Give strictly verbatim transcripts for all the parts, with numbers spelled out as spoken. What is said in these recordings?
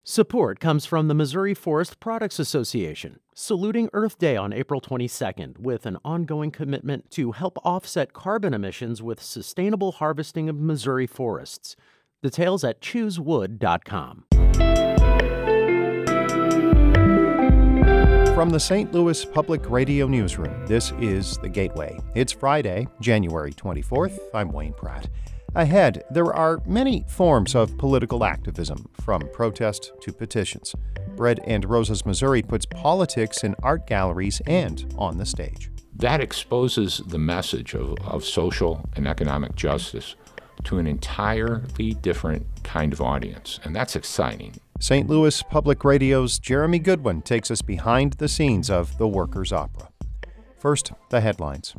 Support comes from the Missouri Forest Products Association, saluting Earth Day on April twenty-second with an ongoing commitment to help offset carbon emissions with sustainable harvesting of Missouri forests. Details at choose wood dot com. From the Saint Louis Public Radio Newsroom, this is The Gateway. It's Friday, January twenty-fourth. I'm Wayne Pratt. Ahead, there are many forms of political activism, from protest to petitions. Bread and Roses Missouri puts politics in art galleries and on the stage. That exposes the message of, of social and economic justice to an entirely different kind of audience, and that's exciting. Saint Louis Public Radio's Jeremy Goodwin takes us behind the scenes of the Workers' Opera. First, the headlines.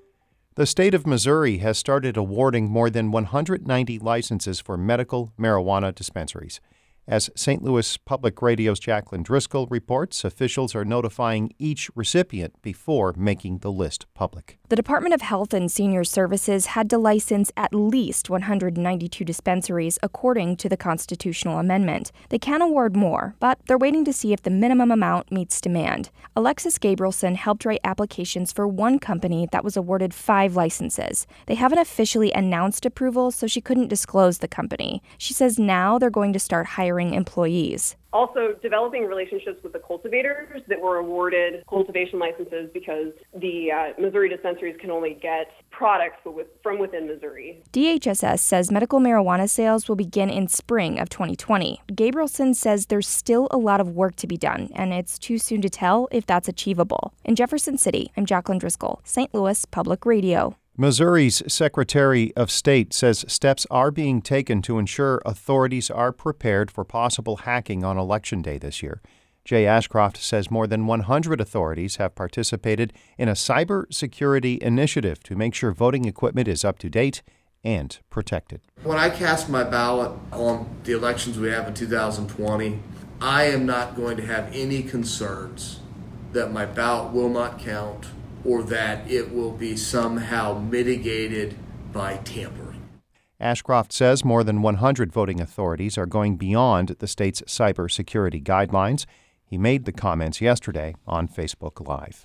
The state of Missouri has started awarding more than one hundred ninety licenses for medical marijuana dispensaries. As Saint Louis Public Radio's Jacqueline Driscoll reports, officials are notifying each recipient before making the list public. The Department of Health and Senior Services had to license at least one hundred ninety-two dispensaries according to the constitutional amendment. They can award more, but they're waiting to see if the minimum amount meets demand. Alexis Gabrielson helped write applications for one company that was awarded five licenses. They haven't officially announced approval, so she couldn't disclose the company. She says now they're going to start hiring employees. Also, developing relationships with the cultivators that were awarded cultivation licenses because the uh, Missouri dispensaries can only get products with, from within Missouri. D H S S says medical marijuana sales will begin in spring of twenty twenty. Gabrielson says there's still a lot of work to be done, and it's too soon to tell if that's achievable. In Jefferson City, I'm Jacqueline Driscoll, Saint Louis Public Radio. Missouri's Secretary of State says steps are being taken to ensure authorities are prepared for possible hacking on Election Day this year. Jay Ashcroft says more than one hundred authorities have participated in a cybersecurity initiative to make sure voting equipment is up to date and protected. When I cast my ballot on the elections we have in two thousand twenty, I am not going to have any concerns that my ballot will not count or that it will be somehow mitigated by tampering. Ashcroft says more than one hundred voting authorities are going beyond the state's cybersecurity guidelines. He made the comments yesterday on Facebook Live.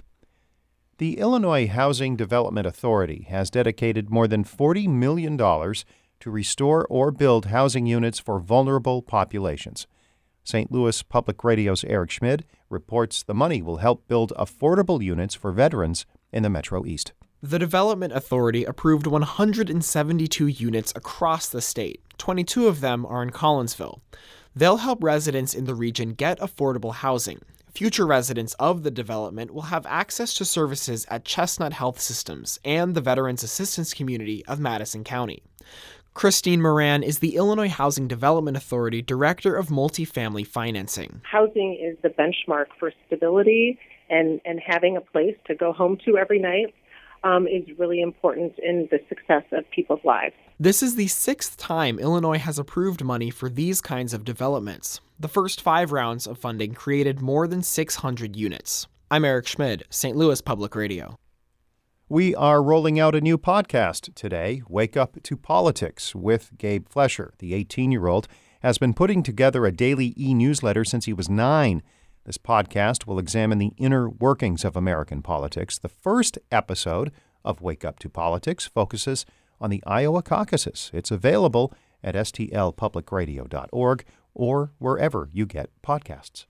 The Illinois Housing Development Authority has dedicated more than forty million dollars to restore or build housing units for vulnerable populations. Saint Louis Public Radio's Eric Schmid reports the money will help build affordable units for veterans in the Metro East. The Development Authority approved one hundred seventy-two units across the state. twenty-two of them are in Collinsville. They'll help residents in the region get affordable housing. Future residents of the development will have access to services at Chestnut Health Systems and the Veterans Assistance Community of Madison County. Christine Moran is the Illinois Housing Development Authority Director of Multifamily Financing. Housing is the benchmark for stability, and, and having a place to go home to every night um, is really important in the success of people's lives. This is the sixth time Illinois has approved money for these kinds of developments. The first five rounds of funding created more than six hundred units. I'm Eric Schmid, Saint Louis Public Radio. We are rolling out a new podcast today, Wake Up to Politics, with Gabe Flesher. The eighteen-year-old has been putting together a daily e-newsletter since he was nine. This podcast will examine the inner workings of American politics. The first episode of Wake Up to Politics focuses on the Iowa caucuses. It's available at s t l public radio dot org or wherever you get podcasts.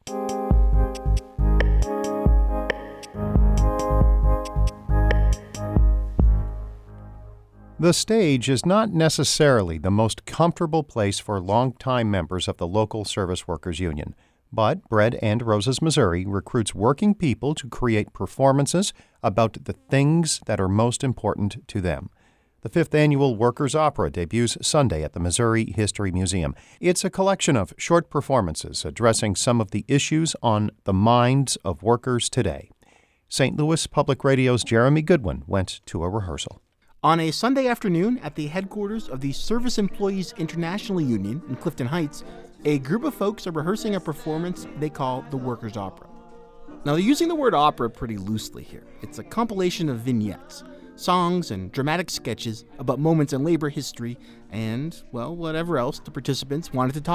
The stage is not necessarily the most comfortable place for longtime members of the local Service Workers Union, but Bread and Roses Missouri recruits working people to create performances about the things that are most important to them. The fifth annual Workers' Opera debuts Sunday at the Missouri History Museum. It's a collection of short performances addressing some of the issues on the minds of workers today. Saint Louis Public Radio's Jeremy Goodwin went to a rehearsal. On a Sunday afternoon at the headquarters of the Service Employees International Union in Clifton Heights, a group of folks are rehearsing a performance they call the Workers' Opera. Now, they're using the word opera pretty loosely here. It's a compilation of vignettes, songs and dramatic sketches about moments in labor history and, well, whatever else the participants wanted to talk about.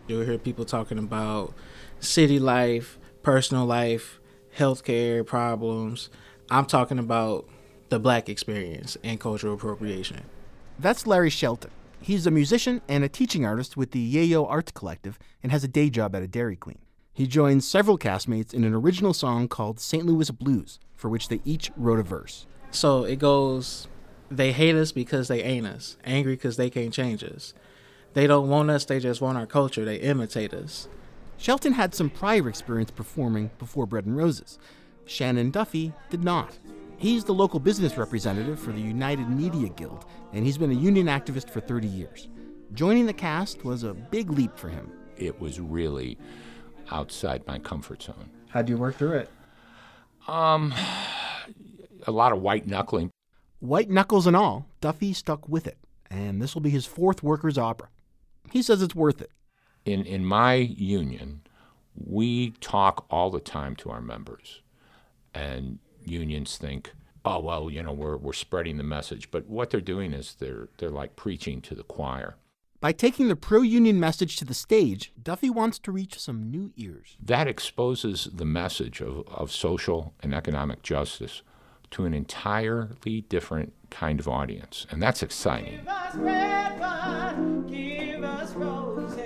You'll hear people talking about city life, personal life, healthcare problems. I'm talking about the Black experience and cultural appropriation. That's Larry Shelton. He's a musician and a teaching artist with the Yayo Arts Collective and has a day job at a Dairy Queen. He joins several castmates in an original song called Saint Louis Blues, for which they each wrote a verse. So it goes, they hate us because they ain't us, angry because they can't change us. They don't want us, they just want our culture, they imitate us. Shelton had some prior experience performing before Bread and Roses. Shannon Duffy did not. He's the local business representative for the United Media Guild, and he's been a union activist for thirty years. Joining the cast was a big leap for him. It was really outside my comfort zone. How'd you work through it? Um, a lot of white knuckling. White knuckles and all, Duffy stuck with it, and this will be his fourth workers' opera. He says it's worth it. In in my union, we talk all the time to our members, and unions think, oh well, you know, we're we're spreading the message, but what they're doing is they're they're like preaching to the choir. By taking the pro-union message to the stage, Duffy wants to reach some new ears. That exposes the message of, of social and economic justice to an entirely different kind of audience, and that's exciting. Give us red wine, give us roses.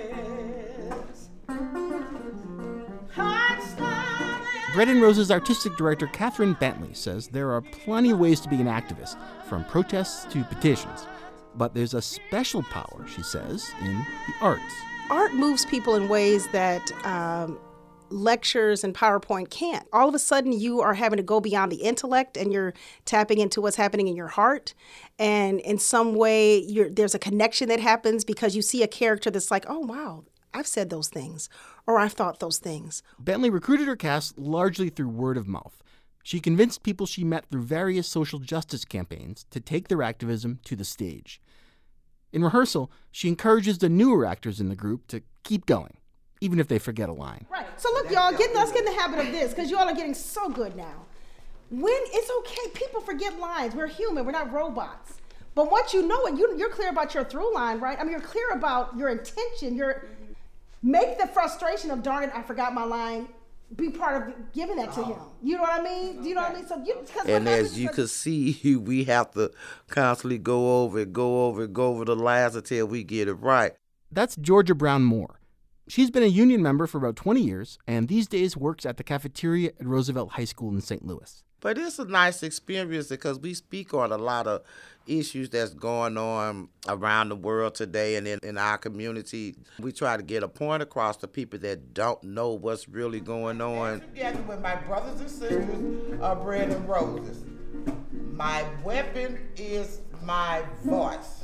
Bread and Roses artistic director Catherine Bentley says there are plenty of ways to be an activist, from protests to petitions. But there's a special power, she says, in the arts. Art moves people in ways that um, lectures and PowerPoint can't. All of a sudden, you are having to go beyond the intellect, and you're tapping into what's happening in your heart. And in some way, you're, there's a connection that happens because you see a character that's like, oh, wow, I've said those things, or I've thought those things. Bentley recruited her cast largely through word of mouth. She convinced people she met through various social justice campaigns to take their activism to the stage. In rehearsal, she encourages the newer actors in the group to keep going, even if they forget a line. Right. So look, y'all, get, let's get in the habit of this, because y'all are getting so good now. When it's okay, people forget lines. We're human. We're not robots. But once you know it, you, you're clear about your through line, right? I mean, you're clear about your intention. You're make the frustration of, darn it, I forgot my line, be part of giving that to him. You know what I mean? Do you know what I mean? So you, and as you can see, we have to constantly go over it, go over it, go over the lines until we get it right. That's Georgia Brown Moore. She's been a union member for about twenty years, and these days works at the cafeteria at Roosevelt High School in Saint Louis. But it's a nice experience because we speak on a lot of issues that's going on around the world today and in, in our community. We try to get a point across to people that don't know what's really going on. Together with my brothers and sisters of Bread and Roses. My weapon is my voice.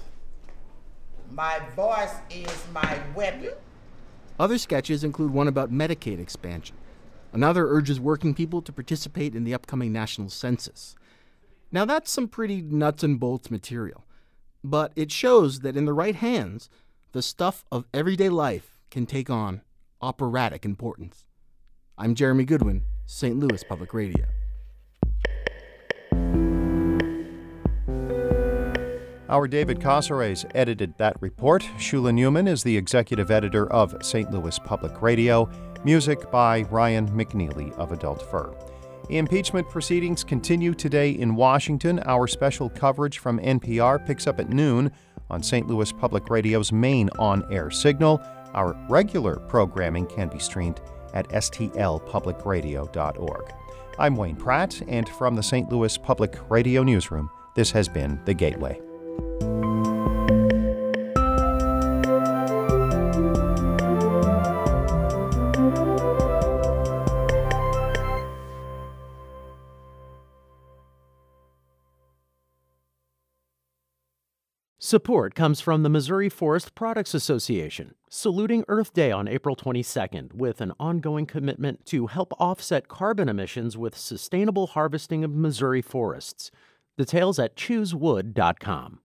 My voice is my weapon. Other sketches include one about Medicaid expansion. Another urges working people to participate in the upcoming national census. Now that's some pretty nuts and bolts material, but it shows that in the right hands, the stuff of everyday life can take on operatic importance. I'm Jeremy Goodwin, Saint Louis Public Radio. Our David Casares edited that report. Shula Newman is the executive editor of Saint Louis Public Radio. Music by Ryan McNeely of Adult Fur. Impeachment proceedings continue today in Washington. Our special coverage from N P R picks up at noon on Saint Louis Public Radio's main on-air signal. Our regular programming can be streamed at s t l public radio dot org. I'm Wayne Pratt, and from the Saint Louis Public Radio Newsroom, this has been The Gateway. Support comes from the Missouri Forest Products Association, saluting Earth Day on April twenty-second with an ongoing commitment to help offset carbon emissions with sustainable harvesting of Missouri forests. Details at choose wood dot com.